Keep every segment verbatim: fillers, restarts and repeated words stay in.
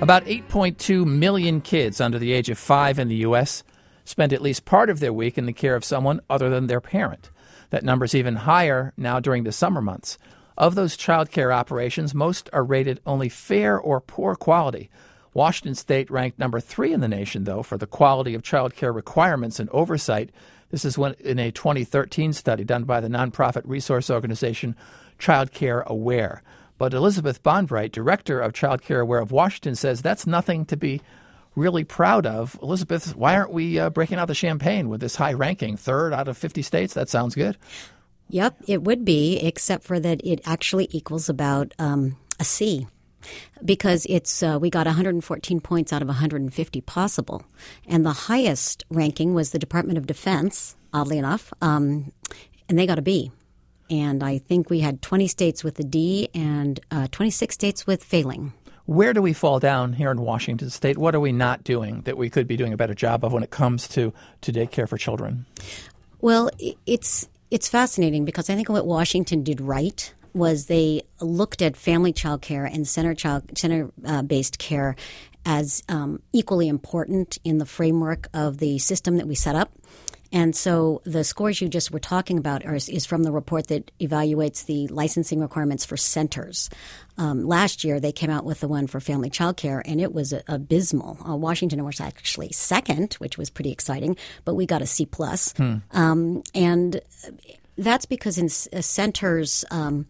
About eight point two million kids under the age of five in the U S spend at least part of their week in the care of someone other than their parent. That number's even higher now during the summer months. Of those child care operations, most are rated only fair or poor quality. Washington State ranked number three in the nation, though, for the quality of child care requirements and oversight. This is when, in a twenty thirteen study done by the nonprofit resource organization Child Care Aware. But Elizabeth Bonbright, director of Child Care Aware of Washington, says that's nothing to be really proud of. Elizabeth, why aren't we uh, breaking out the champagne with this high ranking? Third out of fifty states? That sounds good. Yep, it would be, except for that it actually equals about um, a C. Because it's uh, we got one hundred fourteen points out of one hundred fifty possible. And the highest ranking was the Department of Defense, oddly enough, um, and they got a B. And I think we had twenty states with a D and uh, twenty-six states with failing. Where do we fall down here in Washington State? What are we not doing that we could be doing a better job of when it comes to, to daycare for children? Well, it's it's fascinating because I think what Washington did right was they looked at family child care and center child center uh, based care as um, equally important in the framework of the system that we set up. And so the scores you just were talking about are, is from the report that evaluates the licensing requirements for centers. Um, last year, they came out with the one for family child care, and it was abysmal. Uh, Washington was actually second, which was pretty exciting, but we got a C plus. Hmm. Um, and that's because in c- centers um,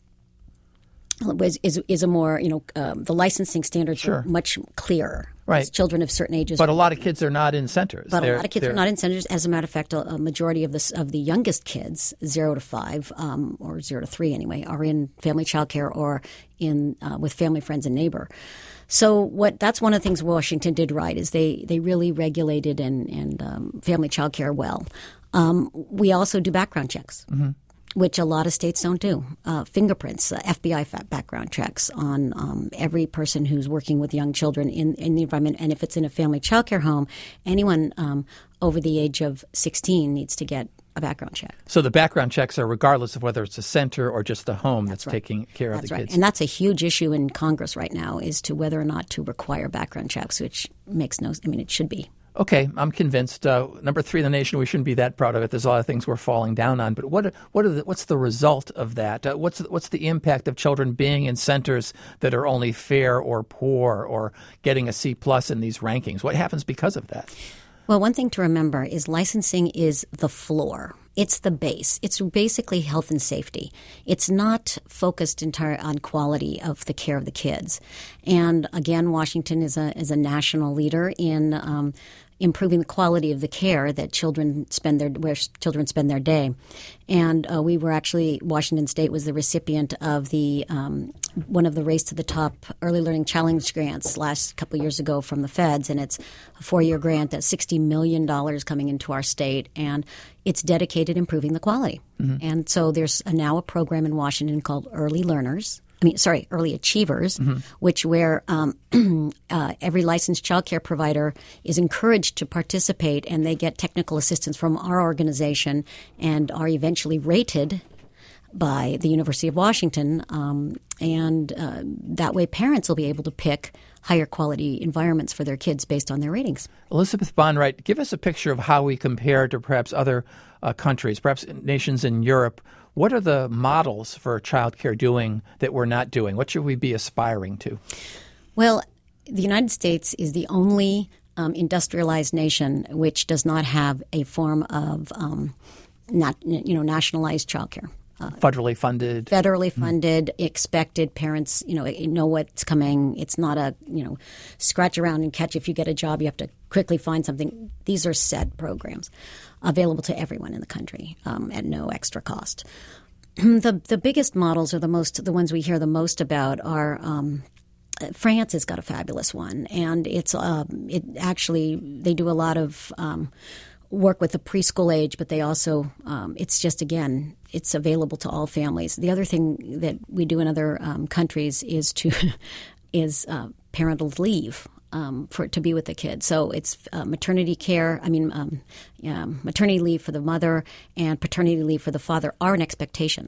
is, is is a more, you know, um, the licensing standards sure. are much clearer. Right. Children of certain ages. But a lot of kids are not in centers. But they're, a lot of kids are not in centers. As a matter of fact, a, a majority of the, of the youngest kids, zero to five, um, or zero to three anyway, are in family child care or in uh, with family, friends, and neighbor. So what that's one of the things Washington did right is they, they really regulated and, and um, family child care well. Um, we also do background checks. Mm-hmm. Which a lot of states don't do. Uh, fingerprints, uh, F B I background checks on um, every person who's working with young children in, in the environment. And if it's in a family child care home, anyone um, over the age of sixteen needs to get a background check. So the background checks are regardless of whether it's a center or just a home that's, that's right. taking care that's of the right. kids. And that's a huge issue in Congress right now is to whether or not to require background checks, which makes no – I mean, it should be. Okay, I'm convinced. Uh, number three in the nation, we shouldn't be that proud of it. There's a lot of things we're falling down on. But what what are the, what's the result of that? Uh, what's what's the impact of children being in centers that are only fair or poor or getting a C plus in these rankings? What happens because of that? Well, one thing to remember is licensing is the floor. It's the base. It's basically health and safety. It's not focused entirely on quality of the care of the kids. And again, Washington is a is a national leader in um, improving the quality of the care that children spend their where children spend their day. And uh, we were actually Washington State was the recipient of the um, one of the Race to the Top Early Learning Challenge grants last couple of years ago from the feds, and it's a four-year grant that's sixty million dollars coming into our state, and it's dedicated improving the quality. Mm-hmm. And so there's a, now a program in Washington called Early Learners. I mean, sorry, Early Achievers, mm-hmm. which where um, uh, every licensed child care provider is encouraged to participate, and they get technical assistance from our organization and are eventually rated by the University of Washington. Um, and uh, that way parents will be able to pick higher quality environments for their kids based on their ratings. Elizabeth Bonbright, give us a picture of how we compare to perhaps other uh, countries, perhaps nations in Europe. What are the models for child care doing that we're not doing? What should we be aspiring to? Well, the United States is the only um, industrialized nation which does not have a form of um, not, you know, nationalized child care. Uh, federally funded. Federally funded, mm-hmm. expected. Parents, you know, know what's coming. It's not a, you know, scratch around and catch. If you get a job, you have to quickly find something. These are set programs available to everyone in the country um, at no extra cost. the the biggest models are the most, the ones we hear the most about are um, France has got a fabulous one, and it's uh, it actually they do a lot of um, work with the preschool age, but they also um, it's just again it's available to all families. The other thing that we do in other um, countries is to is uh, parental leave. Um, for to be with the kid. So it's uh, maternity care, I mean um, yeah, maternity leave for the mother and paternity leave for the father are an expectation.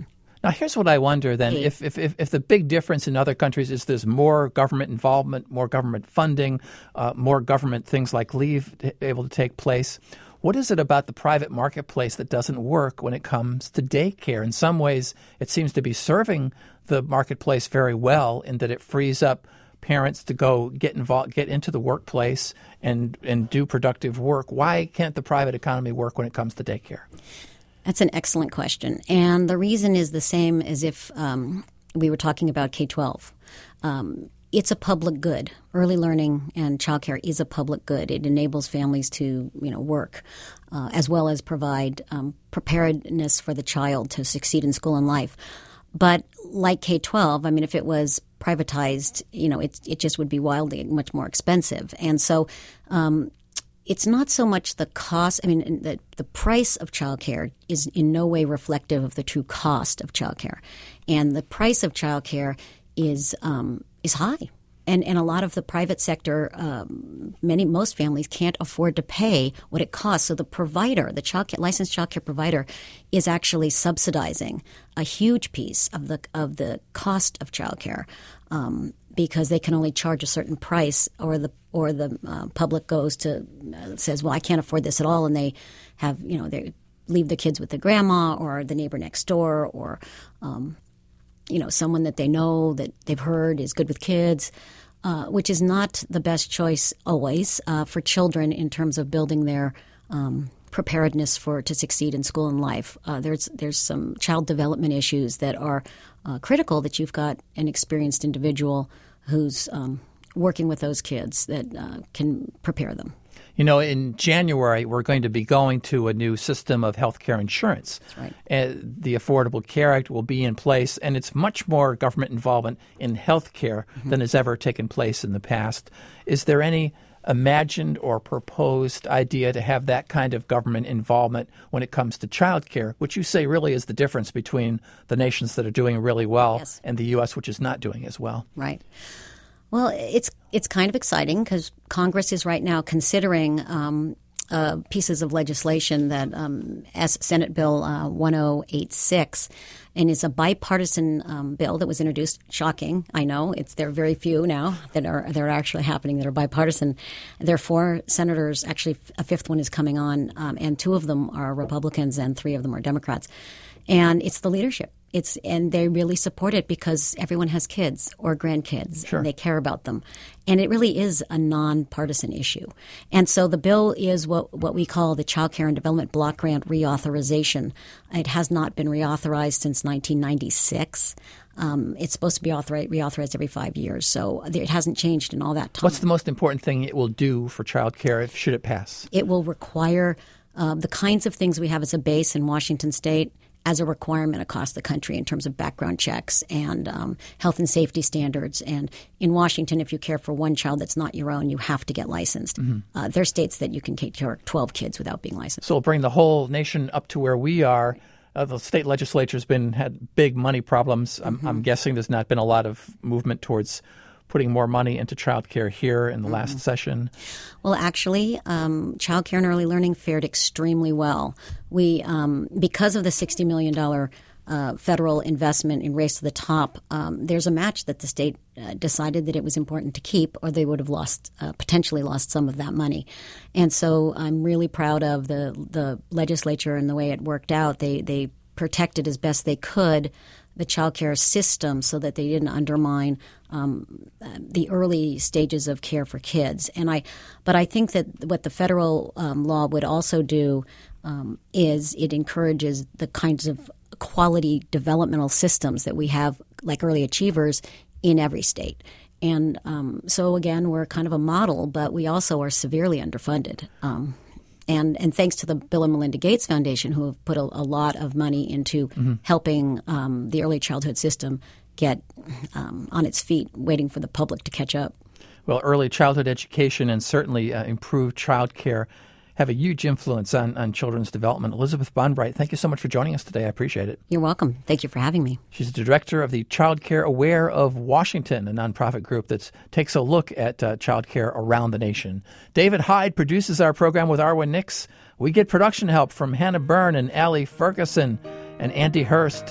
Now, here's what I wonder then. If, if, if, if the big difference in other countries is there's more government involvement, more government funding, uh, more government things like leave able to take place, what is it about the private marketplace that doesn't work when it comes to daycare? In some ways, it seems to be serving the marketplace very well in that it frees up parents to go get involved, get into the workplace and, and do productive work. Why can't the private economy work when it comes to daycare? That's an excellent question. And the reason is the same as if um, we were talking about K twelve. Um, it's a public good. Early learning and childcare is a public good. It enables families to, you know, work uh, as well as provide um, preparedness for the child to succeed in school and life. But like K twelve, I mean, if it was privatized, you know, it it just would be wildly much more expensive. And so um, it's not so much the cost. I mean, the, the price of childcare is in no way reflective of the true cost of childcare. And the price of childcare is um, is high. And and a lot of the private sector, um, many most families can't afford to pay what it costs. So the provider, the child licensed child care provider, is actually subsidizing a huge piece of the of the cost of child care um, because they can only charge a certain price, or the or the uh, public goes to uh, says, well, I can't afford this at all, and they have you know they leave the kids with the grandma or the neighbor next door, or um, you know, someone that they know that they've heard is good with kids, uh, which is not the best choice always uh, for children in terms of building their um, preparedness for to succeed in school and life. Uh, there's there's some child development issues that are uh, critical that you've got an experienced individual who's um, working with those kids that uh, can prepare them. You know, in January, we're going to be going to a new system of health care insurance. That's right. Uh, the Affordable Care Act will be in place, and it's much more government involvement in health care mm-hmm. than has ever taken place in the past. Is there any imagined or proposed idea to have that kind of government involvement when it comes to child care, which you say really is the difference between the nations that are doing really well yes. and the U S, which is not doing as well? Right. Well, it's it's kind of exciting because Congress is right now considering um, uh, pieces of legislation that um, as Senate Bill uh, one oh eight six, and it's a bipartisan um, bill that was introduced. Shocking, I know. It's there are very few now that are that are actually happening that are bipartisan. There are four senators. Actually, a fifth one is coming on, um, and two of them are Republicans and three of them are Democrats. And it's the leadership. It's and they really support it because everyone has kids or grandkids. Sure. And they care about them. And it really is a nonpartisan issue. And so the bill is what, what we call the Child Care and Development Block Grant Reauthorization. It has not been reauthorized since nineteen ninety-six. Um, it's supposed to be authorized, reauthorized every five years. So it hasn't changed in all that time. What's the most important thing it will do for child care if should it pass? It will require uh, the kinds of things we have as a base in Washington State as a requirement across the country in terms of background checks and um, health and safety standards. And in Washington, if you care for one child that's not your own, you have to get licensed. Mm-hmm. Uh, there are states that you can take care of twelve kids without being licensed. So we'll bring the whole nation up to where we are. Uh, the state legislature's been had big money problems. I'm, mm-hmm. I'm guessing there's not been a lot of movement towards putting more money into child care here in the mm-hmm. last session? Well, actually, um, child care and early learning fared extremely well. We, um, because of the sixty million dollars uh, federal investment in Race to the Top, um, there's a match that the state uh, decided that it was important to keep, or they would have lost, uh, potentially lost some of that money. And so I'm really proud of the the legislature and the way it worked out. They they protected as best they could the child care system so that they didn't undermine um, the early stages of care for kids. And I, but I think that what the federal um, law would also do um, is it encourages the kinds of quality developmental systems that we have, like Early Achievers, in every state. And um, so, again, we're kind of a model, but we also are severely underfunded. Um And and thanks to the Bill and Melinda Gates Foundation, who have put a, a lot of money into mm-hmm. helping um, the early childhood system get um, on its feet, waiting for the public to catch up. Well, early childhood education and certainly uh, improved child care have a huge influence on, on children's development. Elizabeth Bonbright, thank you so much for joining us today. I appreciate it. You're welcome. Thank you for having me. She's the director of the Child Care Aware of Washington, a nonprofit group that takes a look at uh, child care around the nation. David Hyde produces our program with Arwen Nix. We get production help from Hannah Byrne and Allie Ferguson and Andy Hurst.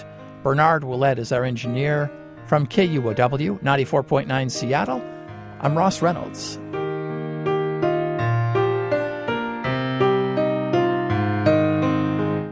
Bernard Willett is our engineer. From K U O W ninety-four point nine Seattle, I'm Ross Reynolds.